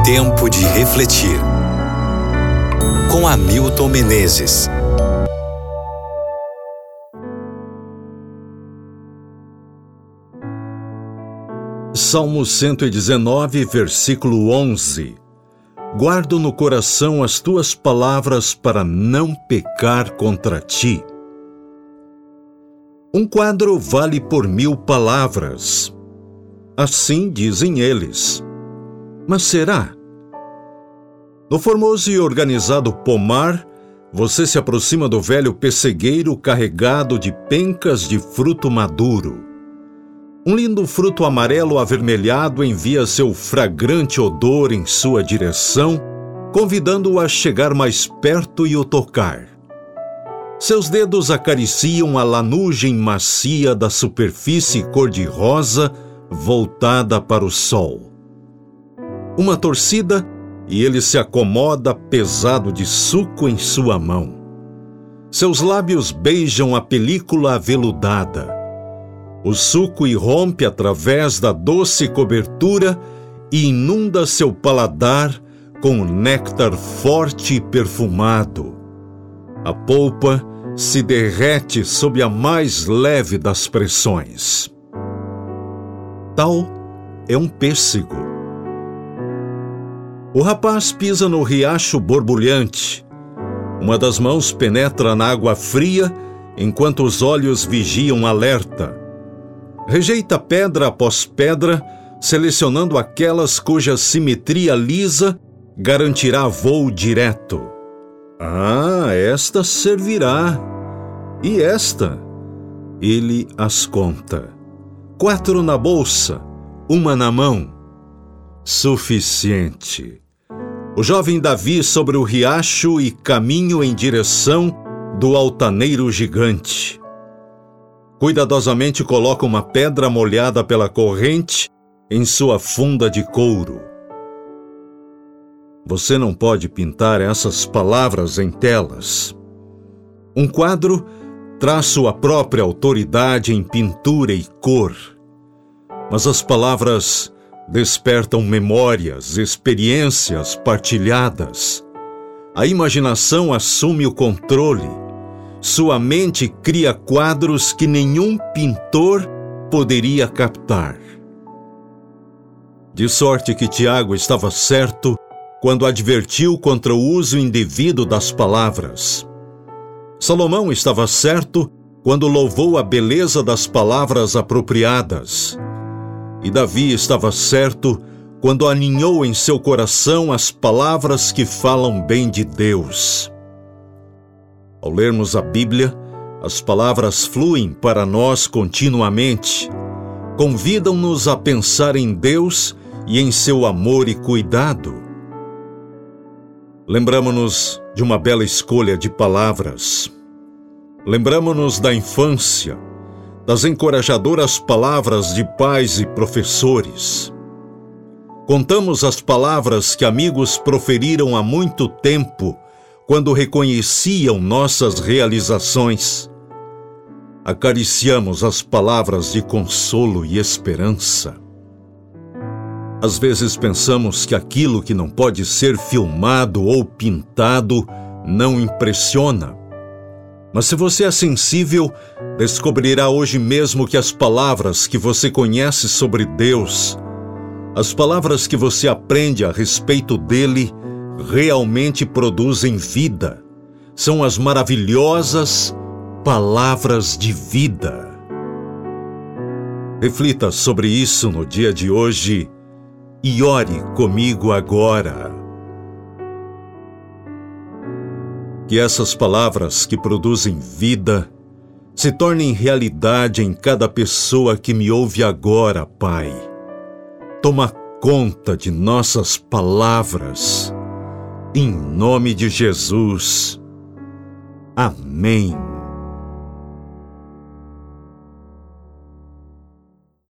Tempo de refletir. Com Hamilton Menezes. Salmo 119, versículo 11. Guardo no coração as tuas palavras para não pecar contra ti. Um quadro vale por 1000 palavras. Assim dizem eles. Mas será? No formoso e organizado pomar, você se aproxima do velho pessegueiro carregado de pencas de fruto maduro. Um lindo fruto amarelo avermelhado envia seu fragrante odor em sua direção, convidando-o a chegar mais perto e o tocar. Seus dedos acariciam a lanugem macia da superfície cor-de-rosa voltada para o sol. Uma torcida e ele se acomoda pesado de suco em sua mão. Seus lábios beijam a película aveludada. O suco irrompe através da doce cobertura e inunda seu paladar com um néctar forte e perfumado. A polpa se derrete sob a mais leve das pressões. Tal é um pêssego. O rapaz pisa no riacho borbulhante. Uma das mãos penetra na água fria, enquanto os olhos vigiam alerta. Rejeita pedra após pedra, selecionando aquelas cuja simetria lisa garantirá voo direto. Esta servirá. E esta? Ele as conta. 4 na bolsa, 1 na mão. Suficiente. O jovem Davi sobre o riacho e caminho em direção do altaneiro gigante. Cuidadosamente coloca uma pedra molhada pela corrente em sua funda de couro. Você não pode pintar essas palavras em telas. Um quadro traz sua própria autoridade em pintura e cor. Mas as palavras despertam memórias, experiências partilhadas. A imaginação assume o controle. Sua mente cria quadros que nenhum pintor poderia captar. De sorte que Tiago estava certo quando advertiu contra o uso indevido das palavras. Salomão estava certo quando louvou a beleza das palavras apropriadas. E Davi estava certo quando aninhou em seu coração as palavras que falam bem de Deus. Ao lermos a Bíblia, as palavras fluem para nós continuamente, convidam-nos a pensar em Deus e em seu amor e cuidado. Lembramo-nos de uma bela escolha de palavras. Lembramo-nos da infância, das encorajadoras palavras de pais e professores. Contamos as palavras que amigos proferiram há muito tempo, quando reconheciam nossas realizações. Acariciamos as palavras de consolo e esperança. Às vezes pensamos que aquilo que não pode ser filmado ou pintado não impressiona. Mas se você é sensível, descobrirá hoje mesmo que as palavras que você conhece sobre Deus, as palavras que você aprende a respeito dele, realmente produzem vida. São as maravilhosas palavras de vida. Reflita sobre isso no dia de hoje e ore comigo agora. Que essas palavras que produzem vida se tornem realidade em cada pessoa que me ouve agora, Pai. Toma conta de nossas palavras. Em nome de Jesus. Amém.